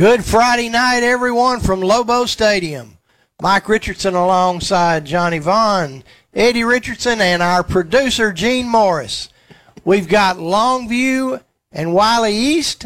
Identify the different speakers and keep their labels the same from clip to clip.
Speaker 1: Good Friday night, everyone, from Lobo Stadium. Mike Richardson alongside Johnny Vaughn, Eddie Richardson, and our producer, Gene Morris. We've got Longview and Wiley East,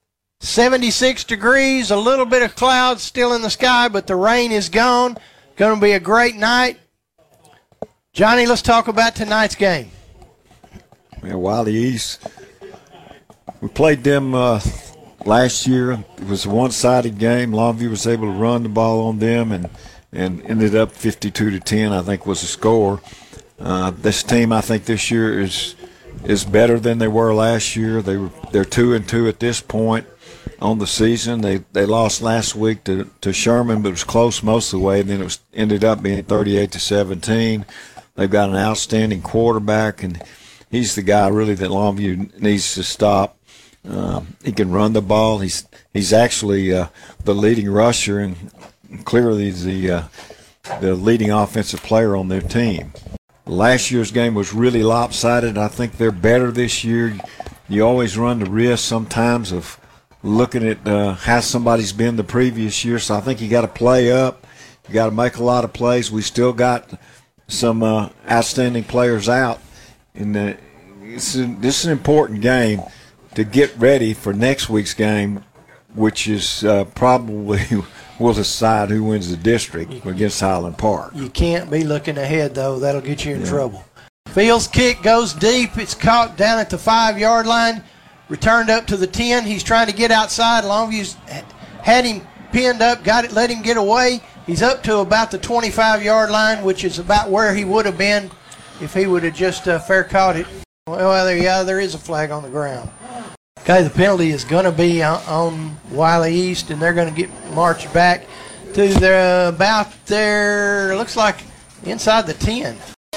Speaker 1: 76 degrees, a little bit of clouds still in the sky, but the rain is gone. Going to be a great night. Johnny, let's talk about tonight's game.
Speaker 2: Yeah, Wiley East, we played them last year. It was a one-sided game. Longview was able to run the ball on them and ended up 52-10, I think, was the score. This team, I think, this year is better than they were last year. They're 2-2 at this point on the season. They lost last week to Sherman, but it was close most of the way. And then it ended up being 38-17. They've got an outstanding quarterback, and he's the guy really that Longview needs to stop. He can run the ball. He's actually the leading rusher and clearly the leading offensive player on their team. Last year's game was really lopsided. I think they're better this year. You always run the risk sometimes of looking at how somebody's been the previous year. So I think you got to play up. You got to make a lot of plays. We still got some outstanding players out. And this is an important game to get ready for next week's game, which is probably will decide who wins the district against Highland Park.
Speaker 1: You can't be looking ahead, though. That'll get you in trouble. Fields' kick goes deep. It's caught down at the 5-yard line, returned up to the 10. He's trying to get outside. Longview's had him pinned up, let him get away. He's up to about the 25-yard line, which is about where he would have been if he would have just fair caught it. Well, there is a flag on the ground. Okay, the penalty is going to be on Wiley East, and they're going to get marched back to about there, looks like inside the 10.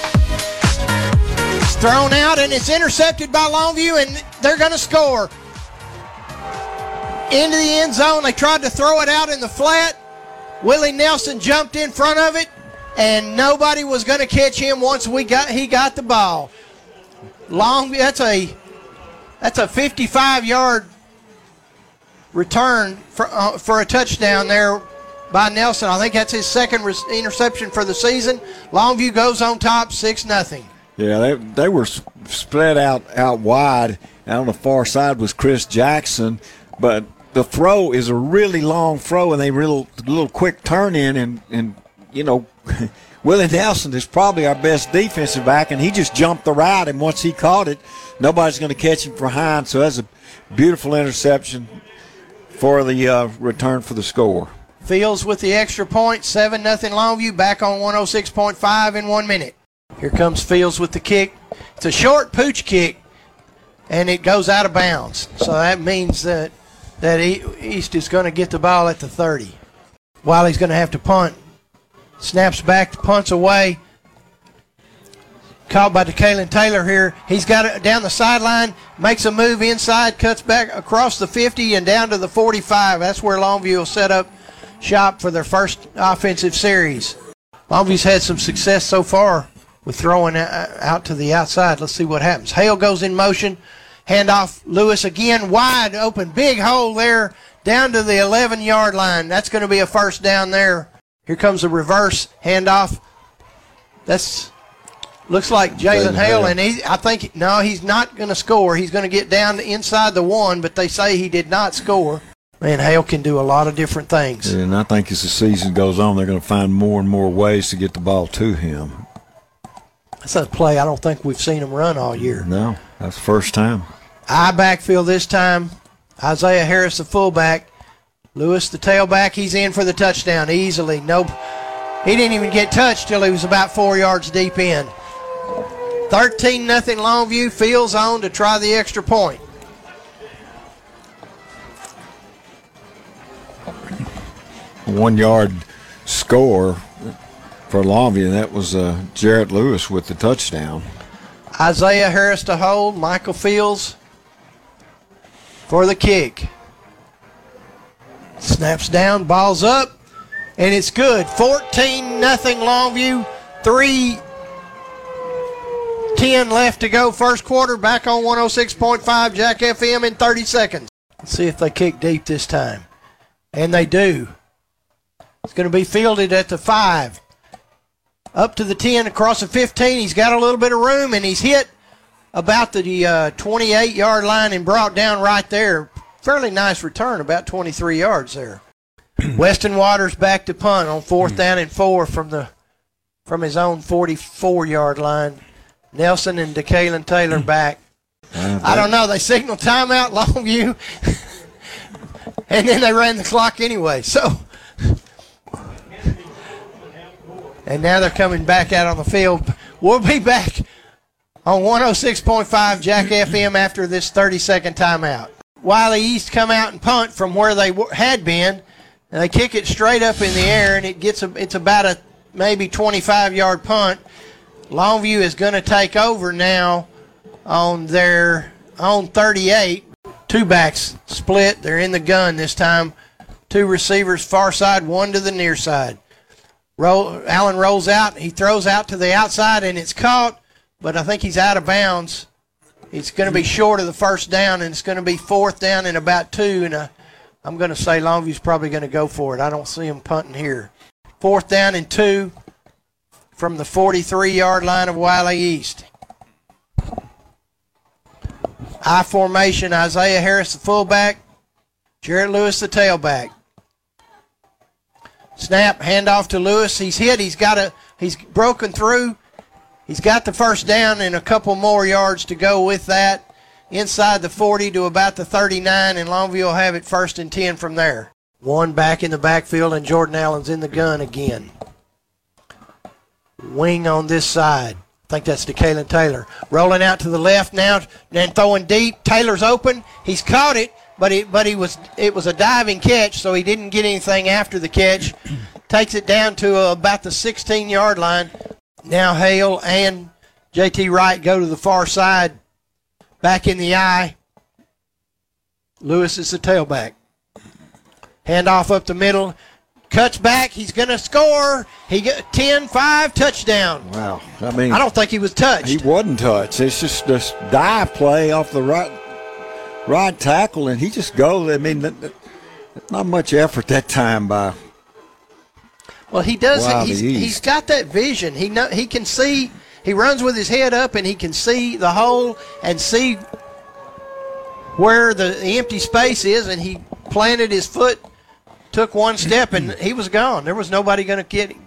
Speaker 1: It's thrown out, and it's intercepted by Longview, and they're going to score. Into the end zone. They tried to throw it out in the flat. Willie Nelson jumped in front of it, and nobody was going to catch him once he got the ball. Longview, that's a 55-yard return for a touchdown there by Nelson. I think that's his second interception for the season. Longview goes on top, 6-0.
Speaker 2: Yeah, they were spread out wide. Out on the far side was Chris Jackson, but the throw is a really long throw, and they little quick turn in, and you know, Willie Nelson is probably our best defensive back, and he just jumped the route, and once he caught it, nobody's going to catch him behind. So that's a beautiful interception for the return for the score.
Speaker 1: Fields with the extra point, 7-0 Longview, back on 106.5 in 1 minute. Here comes Fields with the kick. It's a short pooch kick, and it goes out of bounds. So that means that East is going to get the ball at the 30. Wiley's going to have to punt. Snaps back, punts away. Caught by DeKalen Taylor here. He's got it down the sideline, makes a move inside, cuts back across the 50 and down to the 45. That's where Longview will set up shop for their first offensive series. Longview's had some success so far with throwing out to the outside. Let's see what happens. Hale goes in motion. Handoff, Lewis again, wide open, big hole there down to the 11-yard line. That's going to be a first down there. Here comes a reverse handoff. Looks like Jalen Hale, and he's not going to score. He's going to get down to inside the 1, but they say he did not score. Man, Hale can do a lot of different things.
Speaker 2: And I think as the season goes on, they're going to find more and more ways to get the ball to him.
Speaker 1: That's a play I don't think we've seen him run all year.
Speaker 2: No, that's the first time.
Speaker 1: I backfield this time. Isaiah Harris, the fullback. Lewis, the tailback. He's in for the touchdown easily. Nope. He didn't even get touched till he was about 4 yards deep in. 13-0 Longview. Fields on to try the extra point.
Speaker 2: A 1-yard score for Longview, and that was Jarrett Lewis with the touchdown.
Speaker 1: Isaiah Harris to hold. Michael Fields for the kick. Snaps down, ball's up, and it's good. 14-0 Longview. 3:10 left to go first quarter. Back on 106.5 Jack FM in 30 seconds. Let's see if they kick deep this time. And they do. It's going to be fielded at the 5. Up to the 10, across the 15. He's got a little bit of room, and he's hit about the 28-yard line and brought down right there. Fairly nice return, about 23 yards there. Weston Waters back to punt on 4th down and 4 from his own 44-yard line. Nelson and DeKalen Taylor back. I don't know. They signaled timeout, Longview, and then they ran the clock anyway. So, and now they're coming back out on the field. We'll be back on 106.5 Jack FM after this 30-second timeout. Wiley East come out and punt from where they had been, and they kick it straight up in the air, and it's about a maybe 25-yard punt. Longview is going to take over now on their own 38. 2 backs split. They're in the gun this time. 2 receivers far side, 1 to the near side. Allen rolls out. He throws out to the outside, and it's caught, but I think he's out of bounds. It's going to be short of the first down, and it's going to be 4th down and about 2, and I'm going to say Longview's probably going to go for it. I don't see him punting here. 4th down and 2 from the 43-yard line of Wiley East. I formation, Isaiah Harris the fullback, Jarrett Lewis the tailback. Snap, handoff to Lewis. He's hit. He's broken through. He's got the first down and a couple more yards to go with that. Inside the 40 to about the 39, and Longview will have it 1st and 10 from there. 1 back in the backfield, and Jordan Allen's in the gun again. Wing on this side. I think that's DeKalen Taylor. Rolling out to the left now, then throwing deep. Taylor's open. He's caught it, but it was a diving catch, so he didn't get anything after the catch. Takes it down to about the 16-yard line. Now Hale and J.T. Wright go to the far side. Back in the eye. Lewis is the tailback. Handoff up the middle. Cuts back. He's going to score. He got 10-5 touchdown.
Speaker 2: Wow.
Speaker 1: I don't think he was touched.
Speaker 2: He wasn't touched. It's just this dive play off the right tackle, and he just goes. I mean, not much effort that time by.
Speaker 1: Well, he does. He's got that vision. He can see. He runs with his head up, and he can see the hole and see where the empty space is, and he planted his foot, took 1 step, and he was gone. There was nobody going to get him.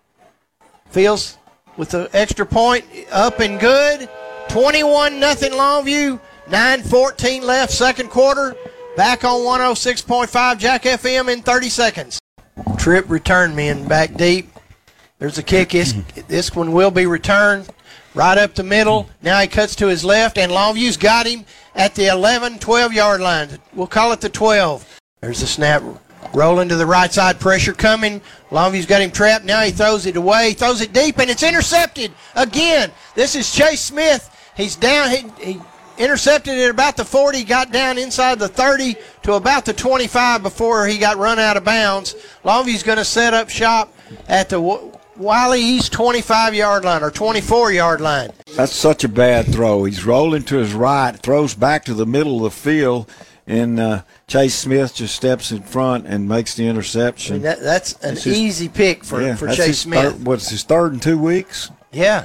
Speaker 1: Fields with the extra point, up and good. 21-0 Longview. 9:14 left, second quarter. Back on 106.5 Jack FM in 30 seconds. Trip return men back deep. There's a kick. This one will be returned right up the middle. Now he cuts to his left, and Longview's got him at the 11, 12-yard line. We'll call it the 12. There's the snap. Rolling to the right side. Pressure coming. Longview's got him trapped. Now he throws it away. Throws it deep, and it's intercepted again. This is Chase Smith. He's down. He intercepted it about the 40, got down inside the 30 to about the 25 before he got run out of bounds. Longview's going to set up shop at the Wiley East 25-yard line or 24-yard line.
Speaker 2: That's such a bad throw. He's rolling to his right, throws back to the middle of the field, and Chase Smith just steps in front and makes the interception.
Speaker 1: I mean, that's an easy pick for Chase Smith.
Speaker 2: What's his 3rd in 2 weeks?
Speaker 1: Yeah.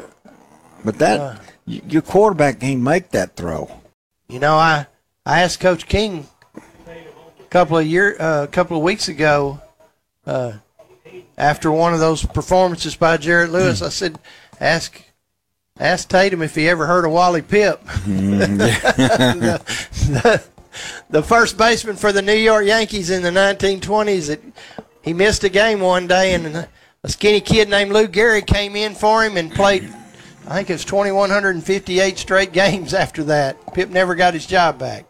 Speaker 2: But your quarterback can't make that throw.
Speaker 1: You know, I asked Coach King a couple of weeks ago after one of those performances by Jarrett Lewis. I said, ask Tatum if he ever heard of Wally Pipp. The first baseman for the New York Yankees in the 1920s. He missed a game one day, and a skinny kid named Lou Gehrig came in for him and played, I think it was 2,158 straight games after that. Pipp never got his job back.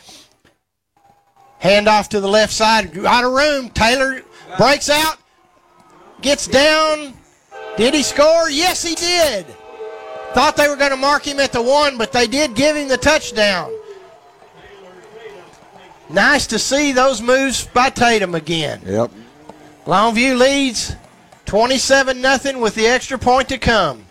Speaker 1: Handoff to the left side, out of room. Taylor breaks out, gets down. Did he score? Yes, he did. Thought they were going to mark him at the 1, but they did give him the touchdown. Nice to see those moves by Tatum again.
Speaker 2: Yep.
Speaker 1: Longview leads 27-0 with the extra point to come.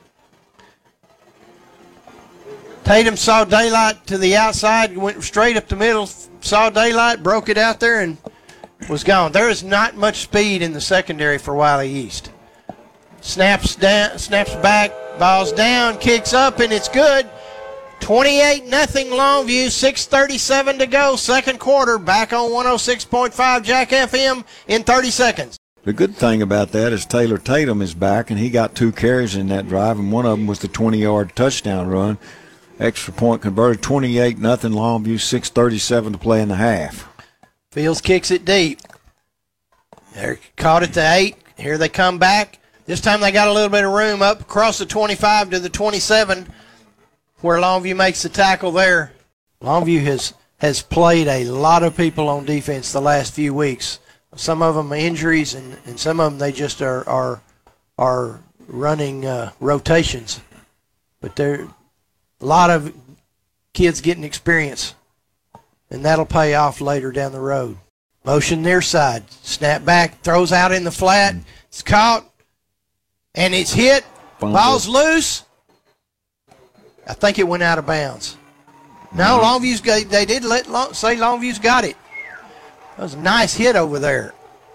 Speaker 1: Tatum saw daylight to the outside, went straight up the middle, saw daylight, broke it out there, and was gone. There is not much speed in the secondary for Wiley East. Snaps back, ball's down, kicks up, and it's good. 28-0 Longview, 6:37 to go, second quarter. Back on 106.5 Jack FM in 30 seconds.
Speaker 2: The good thing about that is Taylor Tatum is back, and he got 2 carries in that drive, and one of them was the 20-yard touchdown run. Extra point converted, 28-0 Longview, 6:37 to play in the half.
Speaker 1: Fields kicks it deep. They're caught at the 8. Here they come back. This time they got a little bit of room up across the 25 to the 27, where Longview makes the tackle there. Longview has played a lot of people on defense the last few weeks. Some of them injuries, and some of them they just are running rotations. But there are a lot of kids getting experience, and that'll pay off later down the road. Motion near side. Snap back, throws out in the flat. It's caught, and it's hit. Ball's loose. I think it went out of bounds. No, Longview's they did say Longview's got it. That was a nice hit over there.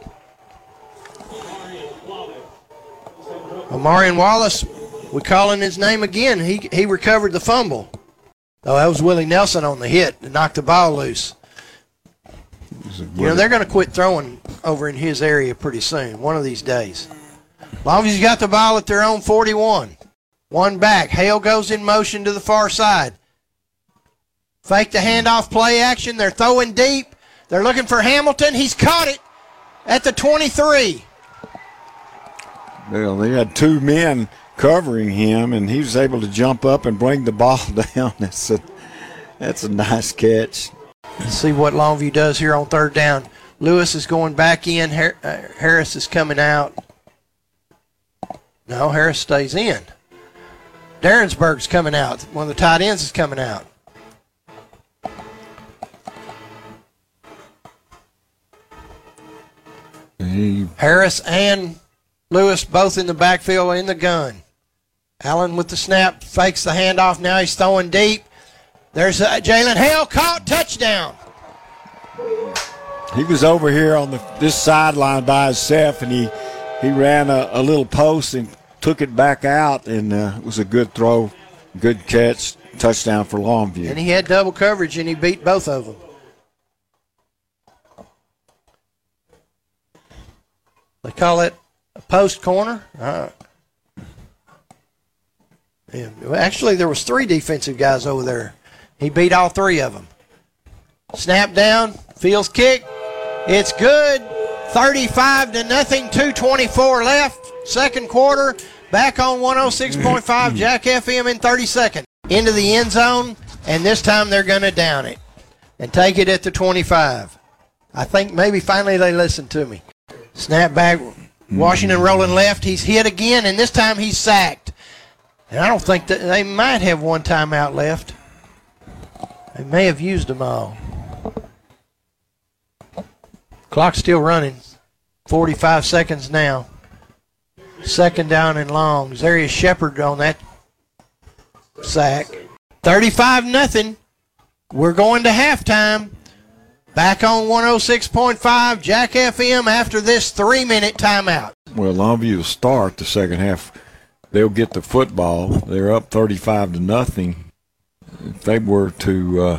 Speaker 1: Omarion Wallace, we're calling his name again. He recovered the fumble. Oh, that was Willie Nelson on the hit to knock the ball loose. You know, they're going to quit throwing over in his area pretty soon, one of these days. Longview's got the ball at their own 41. One back. Hale goes in motion to the far side. Fake the handoff, play action. They're throwing deep. They're looking for Hamilton. He's caught it at the 23.
Speaker 2: Well, they had 2 men covering him, and he was able to jump up and bring the ball down. That's a nice catch.
Speaker 1: Let's see what Longview does here on third down. Lewis is going back in. Harris is coming out. No, Harris stays in. Darrensburg's coming out. One of the tight ends is coming out. Harris and Lewis both in the backfield in the gun. Allen with the snap, fakes the handoff. Now he's throwing deep. There's Jalen Hale, caught, touchdown.
Speaker 2: He was over here on this sideline by himself, and he ran a little post and took it back out, and it was a good throw, good catch, touchdown for Longview.
Speaker 1: And he had double coverage, and he beat both of them. They call it a post corner. Yeah, actually, there was 3 defensive guys over there. He beat all 3 of them. Snap down, Fields kick. It's good. 35-0, 2:24 left. Second quarter. Back on 106.5 Jack FM in 30 seconds. Into the end zone, and this time they're going to down it and take it at the 25. I think maybe finally they listened to me. Snap back, Washington rolling left. He's hit again, and this time he's sacked. And I don't think that they might have one timeout left. They may have used them all. Clock's still running. 45 seconds now. Second down and long. Zarius Shepard on that sack. 35-0. We're going to halftime. Back on 106.5 Jack FM after this 3-minute timeout.
Speaker 2: Well, Longview will start the second half. They'll get the football. They're up 35-0. If they were to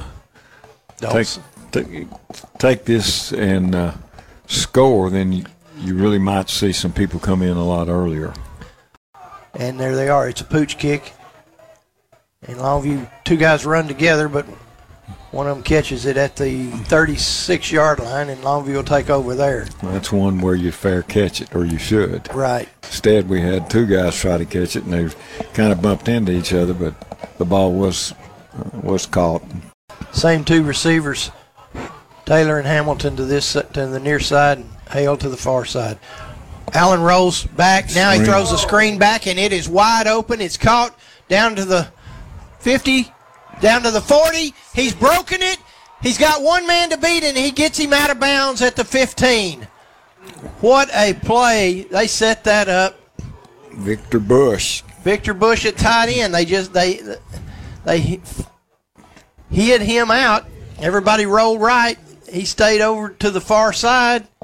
Speaker 2: take this and score, then you really might see some people come in a lot earlier.
Speaker 1: And there they are. It's a pooch kick. And Longview, 2 guys run together, but one of them catches it at the 36-yard line, and Longview will take over there.
Speaker 2: That's one where you fair catch it, or you should.
Speaker 1: Right.
Speaker 2: Instead, we had 2 guys try to catch it, and they kind of bumped into each other, but the ball was caught.
Speaker 1: Same 2 receivers, Taylor and Hamilton to the near side, and Hale to the far side. Allen rolls back. Now he throws a screen back, and it is wide open. It's caught down to the 50. Down to the 40. He's broken it. He's got one man to beat, and he gets him out of bounds at the 15. What a play. They set that up.
Speaker 2: Victor Bush
Speaker 1: at tight end. They hid him out. Everybody rolled right. He stayed over to the far side.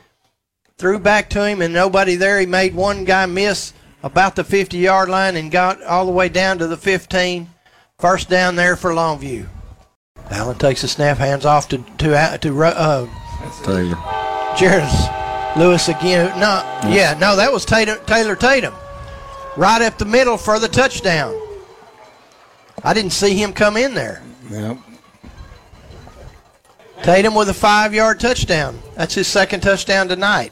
Speaker 1: threw back to him and nobody there. He made one guy miss about the 50-yard line and got all the way down to the 15. First down there for Longview. Allen takes a snap, hands off to
Speaker 2: Taylor.
Speaker 1: Jared Lewis again. No, that was Taylor Tatum. Right up the middle for the touchdown. I didn't see him come in there.
Speaker 2: Yep.
Speaker 1: Tatum with a 5-yard touchdown. That's his second touchdown tonight.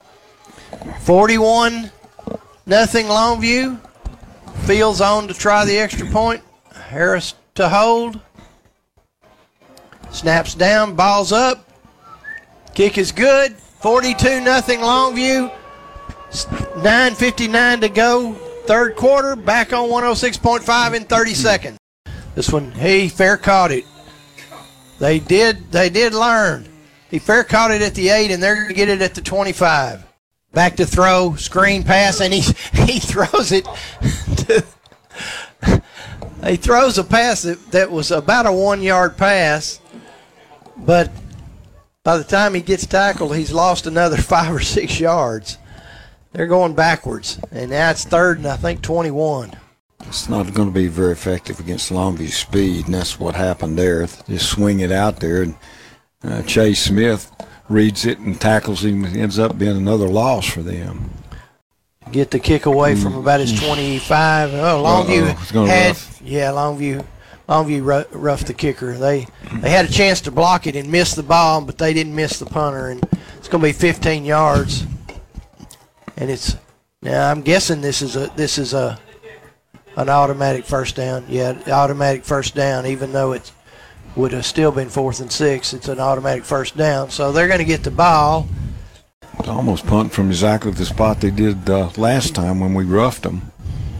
Speaker 1: 41-0 Longview. Fields on to try the extra point. Harris to hold. Snaps down, ball's up. Kick is good. 42-0 Longview. 9:59 to go. Third quarter. Back on 106.5 in 30 seconds. This one, he fair caught it. They did learn. He fair caught it at the 8, and they're going to get it at the 25. Back to throw, screen pass, and he throws it. He throws a pass that was about a 1-yard pass, but by the time he gets tackled, he's lost another 5 or 6 yards. They're going backwards, and now it's 3rd and I think 21.
Speaker 2: It's not going to be very effective against Longview's speed, and that's what happened there. Just swing it out there, and Chase Smith reads it and tackles him. It ends up being another loss for them.
Speaker 1: Get the kick away from about his 25. Oh, Longview Longview roughed the kicker. They had a chance to block it and miss the ball, but they didn't miss the punter, and it's going to be 15 yards. And I'm guessing this is an automatic first down. Yeah, automatic first down, even though it would have still been 4th and 6. It's an automatic first down. So they're going to get the ball.
Speaker 2: It's almost punting from exactly the spot they did last time when we roughed them.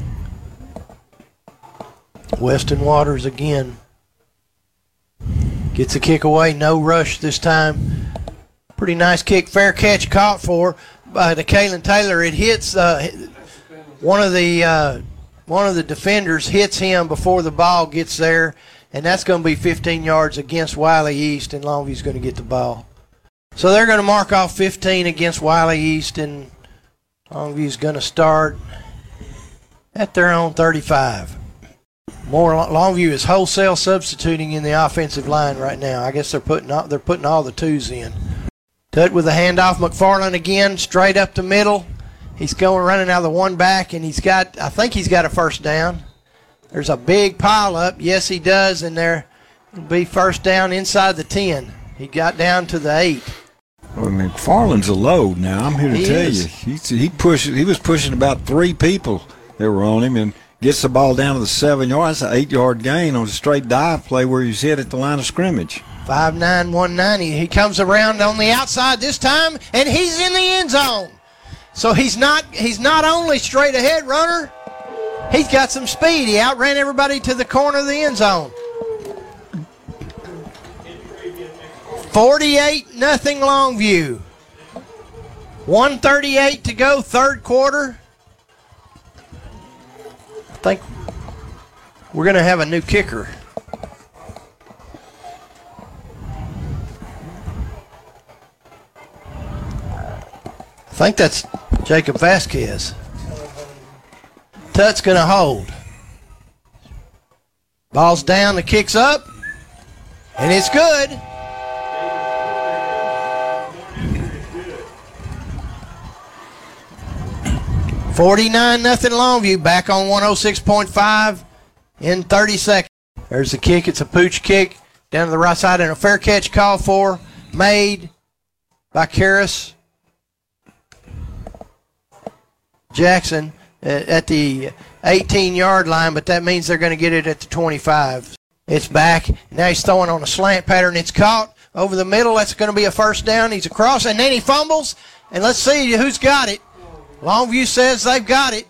Speaker 1: Weston Waters again. Gets a kick away. No rush this time. Pretty nice kick. Fair catch caught for by the Kalen Taylor. It hits one of the defenders hits him before the ball gets there, and that's going to be 15 yards against Wiley East, and Longview's going to get the ball. So they're going to mark off 15 against Wiley East, and Longview's going to start at their own 35. Longview is wholesale substituting in the offensive line right now. I guess they're putting all the twos in. Tut with the handoff. McFarland again, straight up the middle. He's running out of the one back, and I think he's got a first down. There's a big pile up. Yes, he does, and there will be first down inside the 10. He got down to the 8.
Speaker 2: Well, McFarland's a load now. I'm here to tell you. He was pushing about 3 people that were on him, and gets the ball down to the 7 yards. That's an 8-yard gain on a straight dive play where he's hit at the line of scrimmage.
Speaker 1: 5'9", 190. He comes around on the outside this time, and he's in the end zone. So he's not only straight ahead runner, he's got some speed. He outran everybody to the corner of the end zone. 48-0 Longview. 1:38 to go, third quarter. I think we're going to have a new kicker. I think that's Jacob Vasquez. Tut's going to hold. Ball's down, the kick's up, and it's good. $49-0 Longview, back on 106.5 in 30 seconds. There's the kick. It's a pooch kick down to the right side, and a fair catch called for, made by Karras Jackson at the 18-yard line, but that means they're going to get it at the 25. It's back. Now he's throwing on a slant pattern. It's caught over the middle. That's going to be a first down. He's across, and then he fumbles, and let's see who's got it. Longview says they've got it.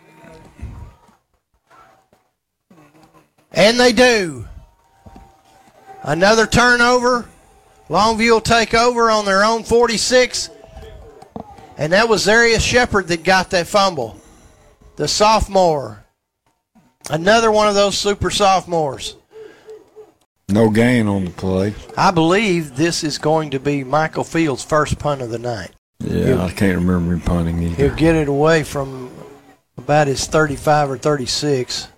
Speaker 1: And they do. Another turnover. Longview will take over on their own 46. And that was Zarius Shepard that got that fumble. The sophomore. Another one of those super sophomores.
Speaker 2: No gain on the play.
Speaker 1: I believe this is going to be Michael Fields' first punt of the night.
Speaker 2: Yeah, I can't remember him punting either.
Speaker 1: He'll get it away from about his 35 or 36.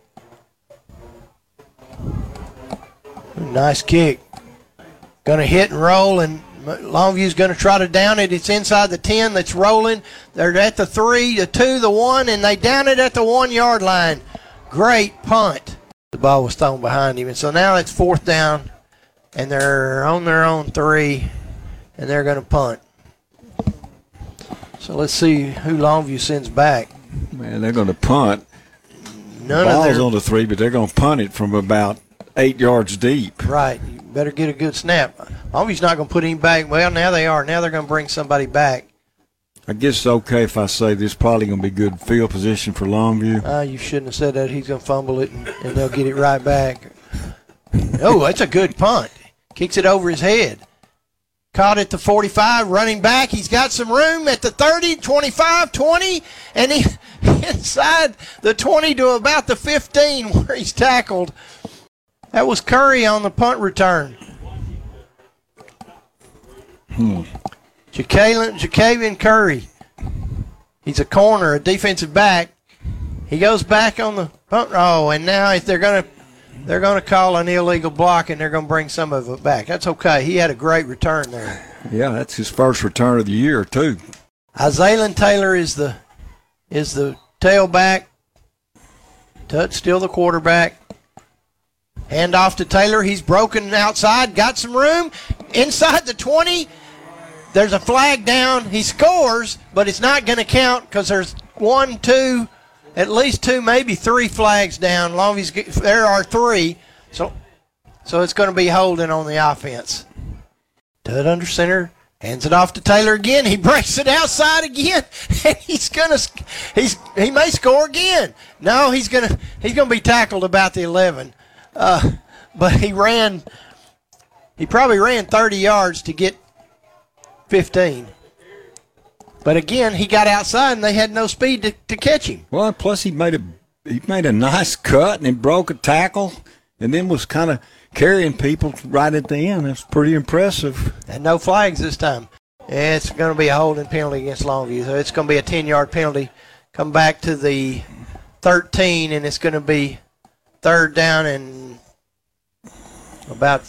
Speaker 1: Nice kick. Going to hit and roll, and Longview's going to try to down it. It's inside the 10 that's rolling. They're at the 3, the 2, the 1, and they down it at the 1-yard line. Great punt. The ball was thrown behind him, and so now it's 4th down, and they're on their own 3, and they're going to punt. So let's see who Longview sends back.
Speaker 2: Man, they're going to punt.
Speaker 1: None
Speaker 2: Ball's
Speaker 1: of their,
Speaker 2: on the 3, but they're going to punt it from about 8 yards deep.
Speaker 1: Right. You better get a good snap. Longview's not going to put him back. Well, now they are. Now they're going to bring somebody back.
Speaker 2: I guess it's okay if I say this probably going to be good field position for Longview.
Speaker 1: You shouldn't have said that. He's going to fumble it, and they'll get it right back. Oh, that's a good punt. Kicks it over his head. Caught at the 45, running back. He's got some room at the 30, 25, 20, and he inside the 20 to about the 15 where he's tackled. That was Curry on the punt return. Jacavian Curry. He's a corner, a defensive back. He goes back on the punt. Oh, and now if they're going to call an illegal block, and they're going to bring some of it back. That's okay. He had a great return there.
Speaker 2: Yeah, that's his first return of the year too.
Speaker 1: Isaiah Taylor is the tailback. Tut's still the quarterback. Hand off to Taylor. He's broken outside. Got some room. Inside the 20. There's a flag down. He scores, but it's not going to count because there's 1, 2, at least 2, maybe 3 flags down. There are 3. So it's going to be holding on the offense. Tut under center. Hands it off to Taylor again. He breaks it outside again, and he may score again. No, he's gonna be tackled about the 11. But he probably ran 30 yards to get 15. But again, he got outside and they had no speed to catch him.
Speaker 2: Well, plus he made a nice cut and he broke a tackle and then was kind of carrying people right at the end. That's pretty impressive.
Speaker 1: And no flags this time. It's going to be a holding penalty against Longview. So it's going to be a 10-yard penalty. Come back to the 13, and it's going to be 3rd down and about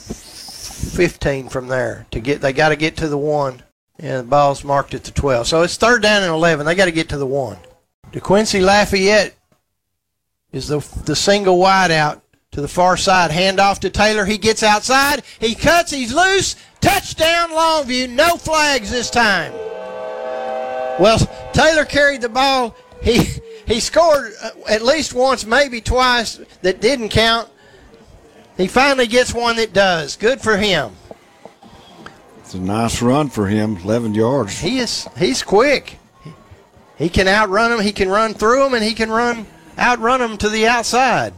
Speaker 1: 15 from there. They got to get to the 1. And the ball's marked at the 12. So it's 3rd down and 11. They got to get to the 1. DeQuincy Lafayette is the single wide out to the far side. Hand off to Taylor. He gets outside. He cuts. He's loose. Touchdown Longview. No flags this time. Well, Taylor carried the ball. He scored at least once, maybe twice, that didn't count. He finally gets one that does. Good for him.
Speaker 2: It's a nice run for him, 11 yards.
Speaker 1: He's quick. He can outrun them. He can run through them, and he can outrun them to the outside.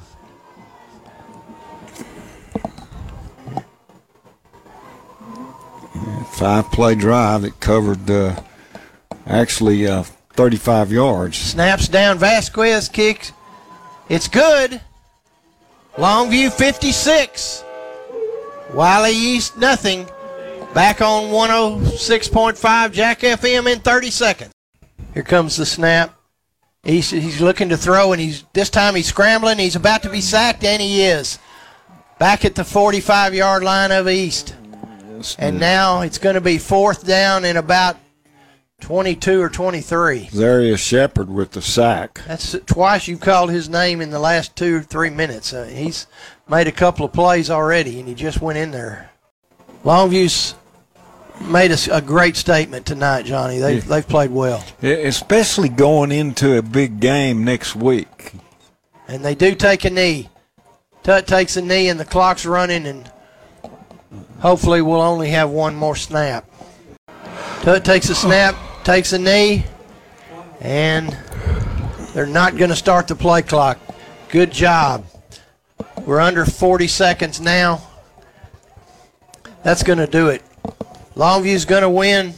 Speaker 2: Five-play drive that covered actually 35 yards.
Speaker 1: Snaps down. Vasquez kicks. It's good. Longview 56. Wiley East nothing. Back on 106.5 Jack FM in 30 seconds. Here comes the snap. He's looking to throw, and this time he's scrambling. He's about to be sacked, and he is. Back at the 45-yard line of East. And now it's going to be 4th down and about 22 or 23.
Speaker 2: Zarius Shepard with the sack.
Speaker 1: That's twice you called his name in the last 2 or 3 minutes. He's made a couple of plays already, and he just went in there. Longview's made a great statement tonight, Johnny. They've played well.
Speaker 2: Especially going into a big game next week.
Speaker 1: And they do take a knee. Tut takes a knee, and the clock's running, and hopefully we'll only have one more snap. Tut takes a snap, takes a knee, and they're not going to start the play clock. Good job. We're under 40 seconds now. That's going to do it. Longview's going to win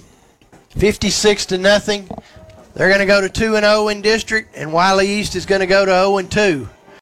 Speaker 1: 56-0. They're going to go to 2-0 in district, and Wiley East is going to go to 0-2.